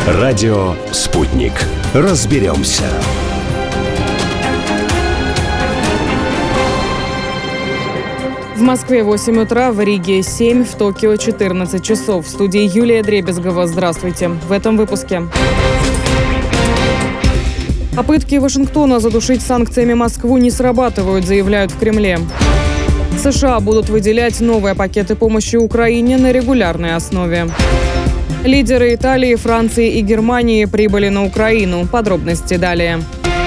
Радио «Спутник». Разберемся. В Москве 8 утра, в Риге 7, в Токио 14 часов. В студии Юлия Дребезгова. Здравствуйте. В этом выпуске. Попытки Вашингтона задушить санкциями Москву не срабатывают, заявляют в Кремле. США будут выделять новые пакеты помощи Украине на регулярной основе. Лидеры Италии, Франции и Германии прибыли на Украину. Подробности далее.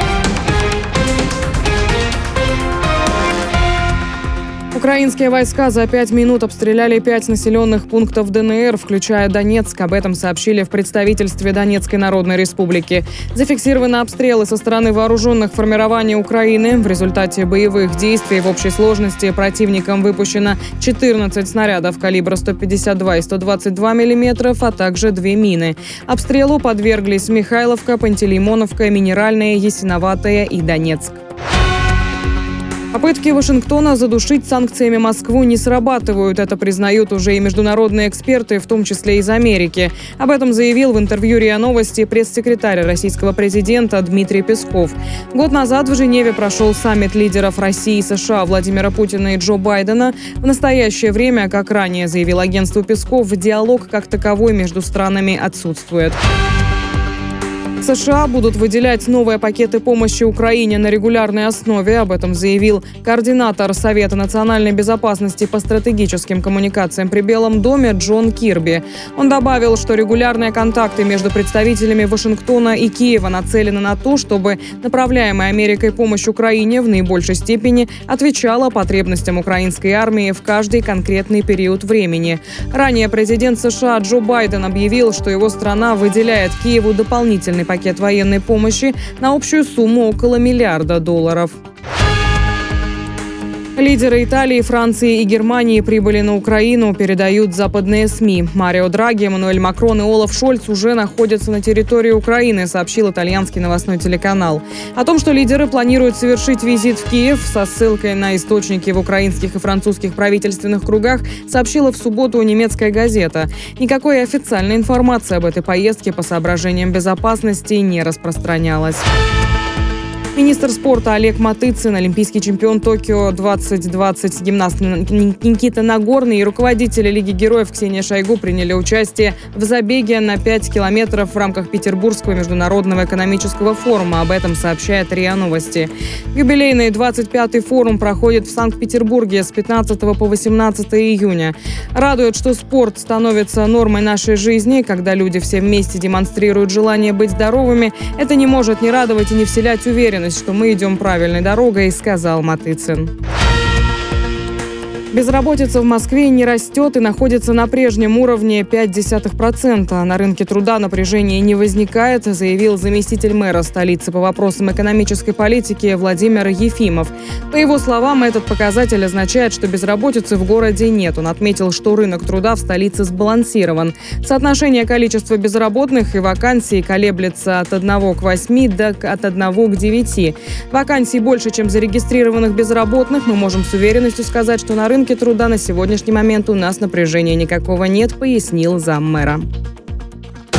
Украинские войска за 5 минут обстреляли 5 населенных пунктов ДНР, включая Донецк. Об этом сообщили в представительстве Донецкой Народной Республики. Зафиксированы обстрелы со стороны вооруженных формирований Украины. В результате боевых действий в общей сложности противником выпущено 14 снарядов калибра 152 и 122 мм, а также 2 мины. Обстрелу подверглись Михайловка, Пантелеймоновка, Минеральная, Ясиноватая и Донецк. Попытки Вашингтона задушить санкциями Москву не срабатывают. Это признают уже и международные эксперты, в том числе из Америки. Об этом заявил в интервью РИА Новости пресс-секретарь российского президента Дмитрий Песков. Год назад в Женеве прошел саммит лидеров России и США Владимира Путина и Джо Байдена. В настоящее время, как ранее заявил агентству Песков, диалог как таковой между странами отсутствует. США будут выделять новые пакеты помощи Украине на регулярной основе. Об этом заявил координатор Совета национальной безопасности по стратегическим коммуникациям при Белом доме Джон Кирби. Он добавил, что регулярные контакты между представителями Вашингтона и Киева нацелены на то, чтобы направляемая Америкой помощь Украине в наибольшей степени отвечала потребностям украинской армии в каждый конкретный период времени. Ранее президент США Джо Байден объявил, что его страна выделяет Киеву дополнительный пакет военной помощи на общую сумму около $1 миллиарда. Лидеры Италии, Франции и Германии прибыли на Украину, передают западные СМИ. Марио Драги, Эммануэль Макрон и Олаф Шольц уже находятся на территории Украины, сообщил итальянский новостной телеканал. О том, что лидеры планируют совершить визит в Киев, со ссылкой на источники в украинских и французских правительственных кругах, сообщила в субботу немецкая газета. Никакой официальной информации об этой поездке по соображениям безопасности не распространялась. Министр спорта Олег Матыцин, олимпийский чемпион Токио 2020, гимнаст Никита Нагорный и руководители Лиги героев Ксения Шойгу приняли участие в забеге на 5 километров в рамках Петербургского международного экономического форума. Об этом сообщает РИА Новости. Юбилейный 25-й форум проходит в Санкт-Петербурге с 15 по 18 июня. Радует, что спорт становится нормой нашей жизни, когда люди все вместе демонстрируют желание быть здоровыми. Это не может не радовать и не вселять уверенность, что мы идем правильной дорогой, сказал Матыцин. Безработица в Москве не растет и находится на прежнем уровне 0,5%. На рынке труда напряжения не возникает, заявил заместитель мэра столицы по вопросам экономической политики Владимир Ефимов. По его словам, этот показатель означает, что безработицы в городе нет. Он отметил, что рынок труда в столице сбалансирован. Соотношение количества безработных и вакансий колеблется от 1 к 8 до от 1 к 9. Вакансий больше, чем зарегистрированных безработных. Мы можем с уверенностью сказать, что на рынке труда на сегодняшний момент у нас напряжения никакого нет, пояснил заммэра.